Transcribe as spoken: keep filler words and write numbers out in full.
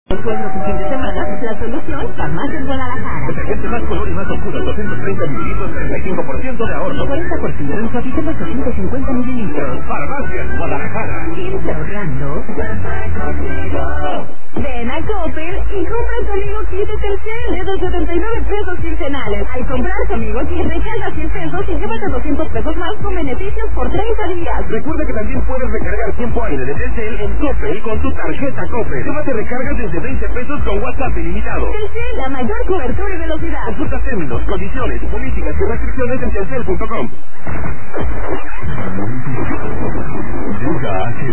Suegro su fin de semana, la solución, Farmacias Guadalajara. Detergente más color y más oscuro, doscientos treinta mililitros, treinta y cinco por ciento de ahorro. cuarenta por ciento en suavizante ochocientos cincuenta mililitros. Farmacias Guadalajara. ¿Quieres ahorrando? Ven a Coppel y compra conmigo kit de Telcel de dos setenta y nueve pesos quincenales. Al comprar conmigo kit recarga cien pesos y llévate doscientos pesos más con beneficios por treinta días. Recuerda que también puedes recargar tiempo aire de Telcel en Coppel con tu tarjeta Coppel. Llévate recargas desde veinte pesos con WhatsApp ilimitado. Telcel, la mayor cobertura y velocidad. Consulta términos, condiciones, políticas y restricciones en telcel punto com.